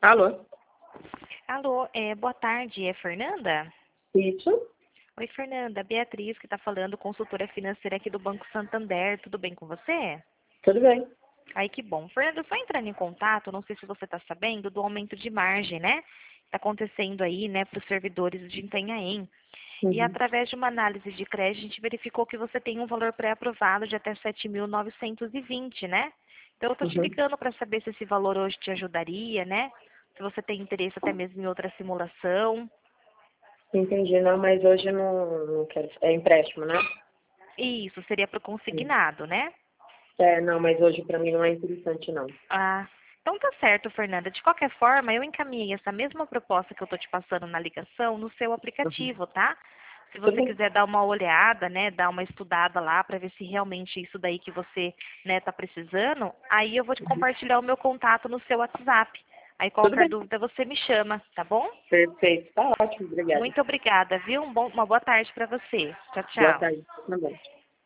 Alô? Alô, boa tarde, é Fernanda? Isso? Oi, Fernanda, Beatriz que está falando, consultora financeira aqui do Banco Santander, tudo bem com você? Tudo bem. Ai, que bom. Fernanda, só entrando em contato, não sei se você está sabendo, do aumento de margem, né? Está acontecendo aí, né, para os servidores de Itanhaém. E Uhum. através de uma análise de crédito, a gente verificou que você tem um valor pré-aprovado de até 7.920, né? Então, eu estou te Uhum. ligando para saber se esse valor hoje te ajudaria, né? Se você tem interesse até mesmo em outra simulação. Entendi, não, mas hoje eu não quero. É empréstimo, né? Isso, seria para o Sim. consignado, né? Não, mas hoje pra mim não é interessante, não. Ah, então tá certo, Fernanda. De qualquer forma, eu encaminhei essa mesma proposta que eu tô te passando na ligação no seu Uhum. aplicativo, tá? Se Tudo você bem. quiser dar uma olhada, né, dar uma estudada lá para ver se realmente isso daí que você, né, tá precisando, aí eu vou te compartilhar o meu contato no seu WhatsApp. Aí Tudo qualquer bem. dúvida você me chama, tá bom? Perfeito. Tá ótimo, obrigada. Muito obrigada, viu? Uma boa tarde para você. Tchau, Boa tchau. tarde. Também.